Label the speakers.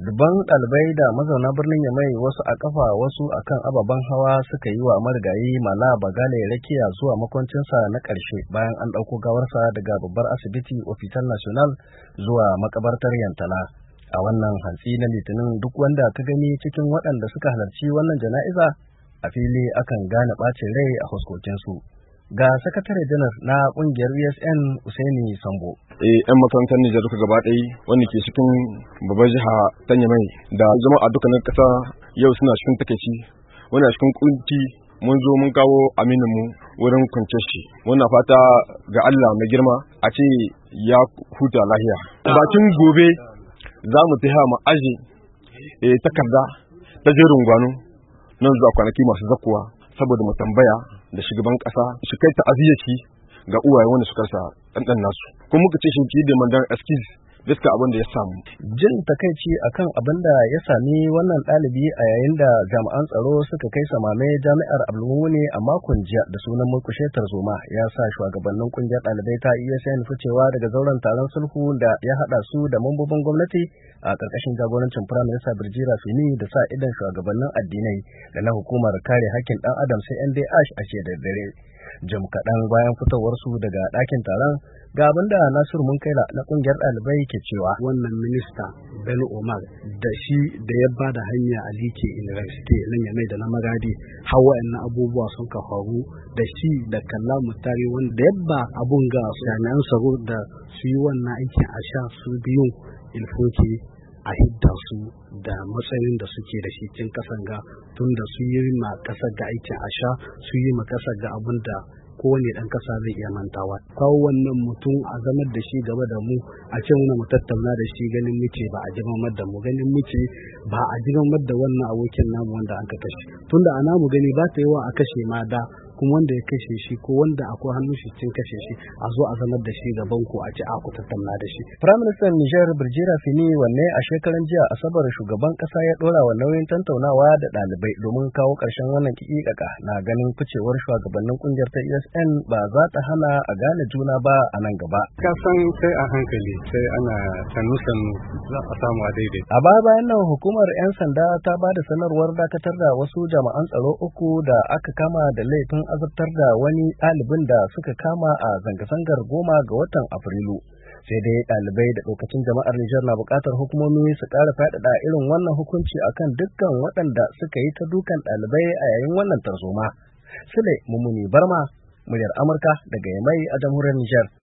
Speaker 1: Dubban ɗalibai da mazauna birnin Yamai, wasu a ƙafa wasu a kan ababen hawa, suka yi wa marigayi Mala Bagale rakiya zuwa makwancinsa na ƙarshe bayan an ɗauko gawarsa daga babbar asibiti Hopital National zuwa makabartar Yantala. A wannan hantsi na Litinin, duk wanda ka gani cikin waɗanda suka halarci wannan jana'iza a fili akan gane ɓacin rai a fuskokinsu. Ga sakatare janar na ƙungiyar USN Usaini Sambo.
Speaker 2: 'Yan makarantar Nijar duka gaba ɗaya wanda ke cikin babbar jiha ta Yamai da jama'a dukkanin ƙasa yau suna cikin takaici, wani cikin kunci. Mun zo mun kawo aminin mu wurin kwance shi. Muna fata ga Allah mai girma a ce ya huta lahiya. Bakin gobe za mu tafi mu aje takarda ta jerin gwano nan zuwa kwanaki masu zakuwa saboda mu tambaya da shugaban ƙasa su kai ta'aziyyaki ga uwaye wanda suka rasa ɗanɗan nasu. Kuma muka ce shi da mandan excuse bisa abin da ya samu.
Speaker 1: Jin takaici akan abin da ya sami wannan ɗalibi a yayin da jami'an tsaro suka kai samame jami'ar Abdulmumuni a makon jiya da sunan murkushe tarzoma ya sa shugabannin kungiyar ɗalibai ta USN ficewa daga zauren taron sulhu da ya haɗa su da mambobin gwamnati a ƙarƙashin jagorancin Firayim Minista Birji Rafini da sa idan shugabannin addinai da na hukumar kare haƙƙin ɗan adam sai NDH a da dare. Jim kaɗan bayan fitowarsu daga ɗakin taron, ga abin da Nasiru Munkaila na ƙungiyar ɗalibai ke cewa.
Speaker 3: Wannan minista Bello Omar da shi da ya ba da hanya a Like University nan Yamai da na Magadi har wa'annan abubuwa sun ka faru da shi da Kalla Mutari wanda yabba abun ga jami'an tsaro da su yi wannan aikin a sha su biyun ilfoki a hidda su da matsayin da suke da shi cin kasan ga tun da su yi ma kasar ga aikin a sha su yi ma kasar ga abin da kowane ɗan ƙasa zai iya mantawa. Kawo wannan mutum a zamar da shi gaba da mu a ce muna mu tattauna da shi ganin muke ba a jimamar da mu ganin muke ba a jimamar da wannan abokin namu wanda an ka kashe. Tunda a namu gani ba ta yi wa a kashe ma da kuma wanda ya kashe shi ko wanda akwai hannun shi cin kashe shi a zo a zanar da shi gaban ku a ce a ku tattauna da shi.
Speaker 1: Firaministan Nijar Birji Rafini wanne a shekaran jiya Asabar shugaban ƙasa ya ɗora wa nauyin tantaunawa da ɗalibai domin kawo ƙarshen wannan ƙiƙiƙaƙa na ganin ficewar shugabannin ƙungiyar ta USN ba za ta hana a gane juna ba a nan gaba.
Speaker 4: Ka san sai a hankali sai ana sannu za a samu a daidai.
Speaker 1: A baya bayan nan hukumar 'yan sanda ta ba da sanarwar dakatar da wasu jami'an tsaro uku da aka kama da laifin azabtar da wani ɗalibin da suka kama a zanga-zangar 10 ga watan Afrilu. Sai dai ɗalibai da ɗaukacin jama'ar Nijar na buƙatar hukumomi su ƙara faɗaɗa irin wannan hukunci akan dukkan waɗanda suka yi ta dukan ɗalibai a yayin wannan tarzoma. Sule Mumuni Barma, muryar Amurka daga Yamai a jamhuriyar Nijar.